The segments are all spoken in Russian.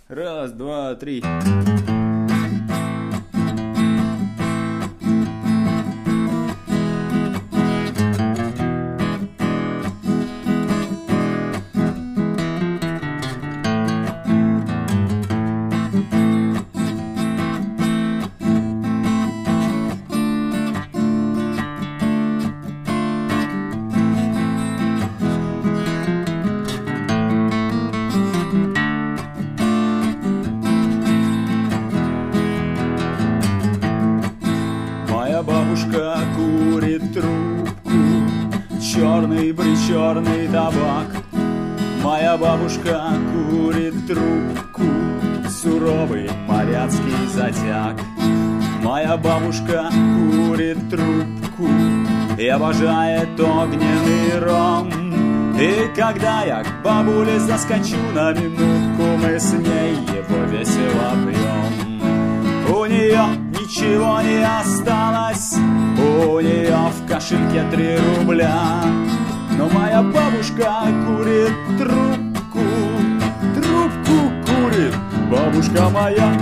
Раз, два, три. Моя бабушка курит трубку, черный-причерный табак. Моя бабушка курит трубку, суровый моряцкий затяг. Моя бабушка курит трубку и обожает огненный ром. И когда я к бабуле заскочу на минутку, мы с ней его весело пьем. У нее ничего не осталось, у нее в кошельке 3 рубля. Но моя бабушка курит трубку, трубку курит бабушка моя.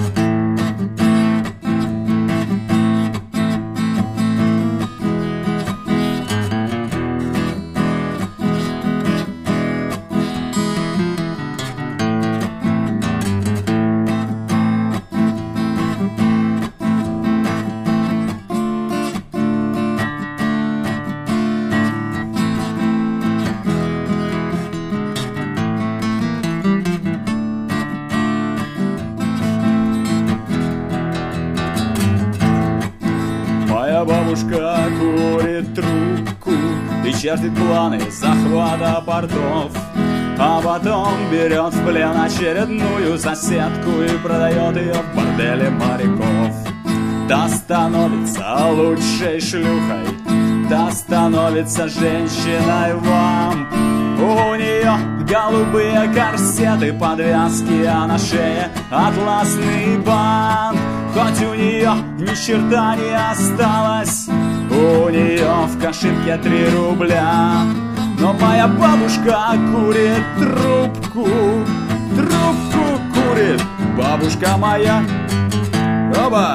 Моя бабушка курит трубку и чертит планы захвата портов, а потом берет в плен очередную соседку и продает ее в борделе моряков. Та становится лучшей шлюхой, та становится женщиной-вамп. У нее голубые корсеты, подвязки, а на шее атласный бант. Хоть у нее ни черта не осталось, у нее в кошельке 3 рубля. Но моя бабушка курит трубку, трубку курит бабушка моя. Оба!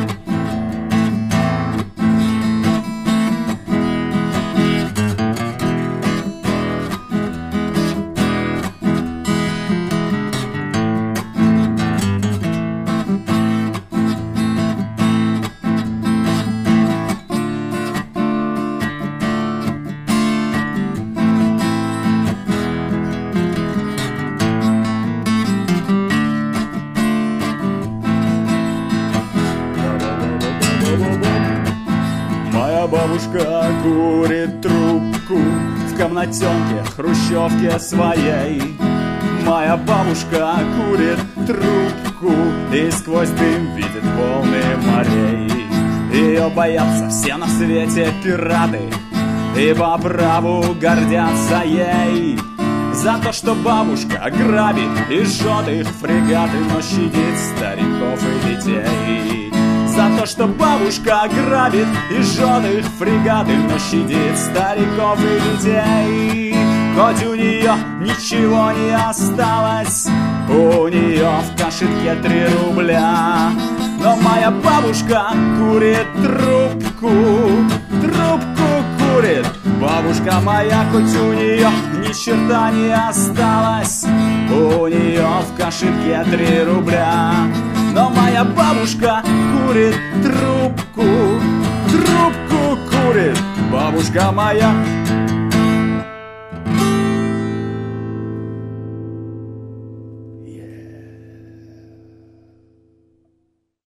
Моя бабушка курит трубку в комнатенке хрущевке своей. Моя бабушка курит трубку и сквозь дым видит волны морей. Ее боятся все на свете пираты и по праву гордятся ей. За то, что бабушка грабит и жжет их фрегаты, но щадит стариков и детей. За то, что бабушка грабит и жжет их фрегаты, но щадит стариков и детей. Хоть у нее ничего не осталось, у нее в кошельке 3 рубля. Но моя бабушка курит трубку, трубку курит бабушка моя. Хоть у нее ни черта не осталось, у нее в кошельке 3 рубля. Но моя бабушка курит трубку, трубку курит бабушка моя.